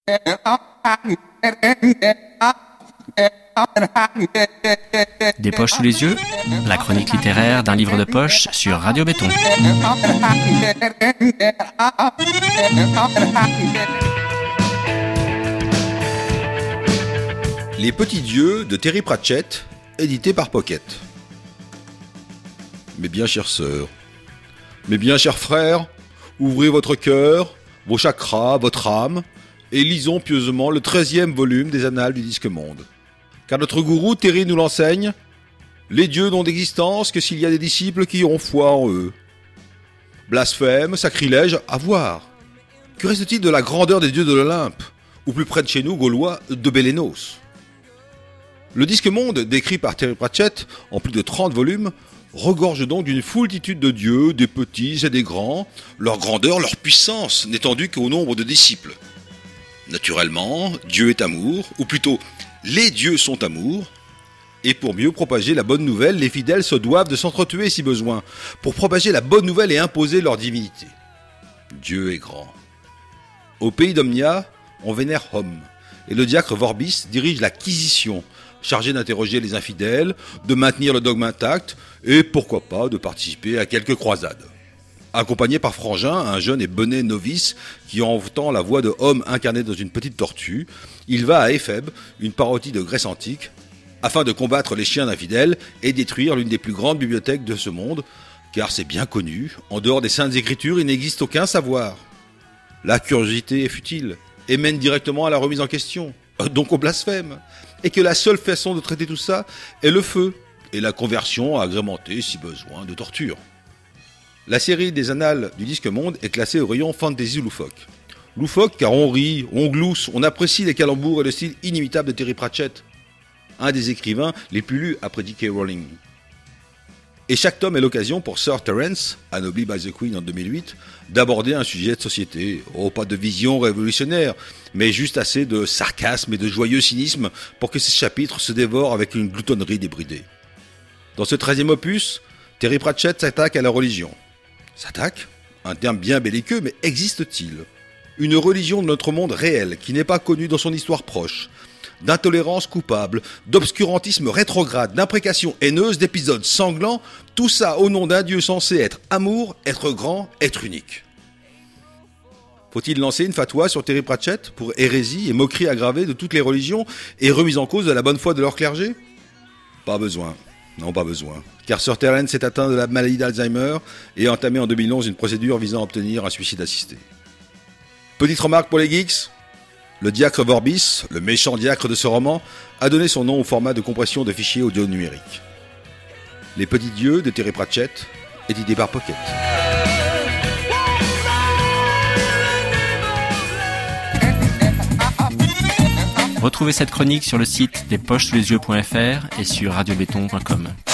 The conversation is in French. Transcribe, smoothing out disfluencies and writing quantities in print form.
Des poches sous les yeux, la chronique littéraire d'un livre de poche sur Radio Béton. Les petits dieux de Terry Pratchett, édité par Pocket. Mes bien chères sœurs, mes bien chers frères, ouvrez votre cœur, vos chakras, votre âme, et lisons pieusement le 13e volume des Annales du Disque Monde. Car notre gourou Terry nous l'enseigne, les dieux n'ont d'existence que s'il y a des disciples qui ont foi en eux. Blasphème, sacrilège, à voir. Que reste-t-il de la grandeur des dieux de l'Olympe, ou plus près de chez nous, Gaulois, de Bélénos? Le Disque Monde, décrit par Terry Pratchett en plus de 30 volumes, regorge donc d'une foultitude de dieux, des petits et des grands, leur grandeur, leur puissance n'étant due qu'au nombre de disciples. Naturellement, Dieu est amour, ou plutôt, les dieux sont amour, et pour mieux propager la bonne nouvelle, les fidèles se doivent de s'entretuer si besoin, pour propager la bonne nouvelle et imposer leur divinité. Dieu est grand. Au pays d'Omnia, on vénère Homme, et le diacre Vorbis dirige l'acquisition, chargé d'interroger les infidèles, de maintenir le dogme intact, et pourquoi pas de participer à quelques croisades. Accompagné par Frangin, un jeune et bonnet novice qui entend la voix de Homme incarné dans une petite tortue, il va à Éphèbe, une parodie de Grèce antique, afin de combattre les chiens d'infidèles et détruire l'une des plus grandes bibliothèques de ce monde, car c'est bien connu, en dehors des Saintes Écritures, il n'existe aucun savoir. La curiosité est futile et mène directement à la remise en question, donc au blasphème, et que la seule façon de traiter tout ça est le feu, et la conversion agrémentée, si besoin, de torture. La série des Annales du Disque Monde est classée au rayon fantasy loufoque. Loufoque car on rit, on glousse, on apprécie les calembours et le style inimitable de Terry Pratchett, un des écrivains les plus lus après J.K. Rowling. Et chaque tome est l'occasion pour Sir Terence, anobli by the Queen en 2008, d'aborder un sujet de société, pas de vision révolutionnaire, mais juste assez de sarcasme et de joyeux cynisme pour que ces chapitres se dévorent avec une gloutonnerie débridée. Dans ce 13e opus, Terry Pratchett s'attaque à la religion. S'attaque ? Un terme bien belliqueux, mais existe-t-il ? Une religion de notre monde réel qui n'est pas connue dans son histoire proche, d'intolérance coupable, d'obscurantisme rétrograde, d'imprécations haineuses, d'épisodes sanglants, tout ça au nom d'un Dieu censé être amour, être grand, être unique. Faut-il lancer une fatwa sur Terry Pratchett pour hérésie et moquerie aggravée de toutes les religions et remise en cause de la bonne foi de leur clergé ? Pas besoin. Non, pas besoin. Car Sir Terence est atteint de la maladie d'Alzheimer et a entamé en 2011 une procédure visant à obtenir un suicide assisté. Petite remarque pour les geeks. Le diacre Vorbis, le méchant diacre de ce roman, a donné son nom au format de compression de fichiers audio numériques. Les petits dieux de Terry Pratchett, édité par Pocket. Retrouvez cette chronique sur le site despochessouslesyeux.fr et sur radiobéton.com.